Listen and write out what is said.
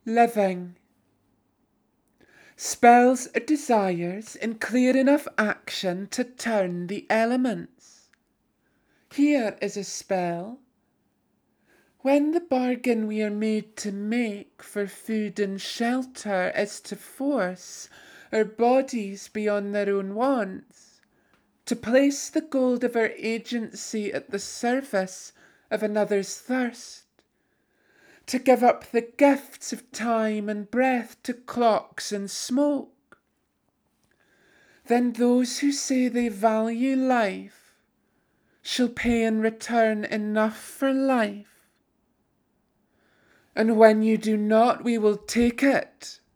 Living. Spells are desires in clear enough action to turn the elements. Here is a spell. When the bargain we are made to make for food and shelter is to force our bodies beyond their own wants, to place the gold of our agency at the service of another's thirst, to give up the gifts of time and breath to clocks and smoke, then those who say they value life shall pay in return enough for life. And when you do not, we will take it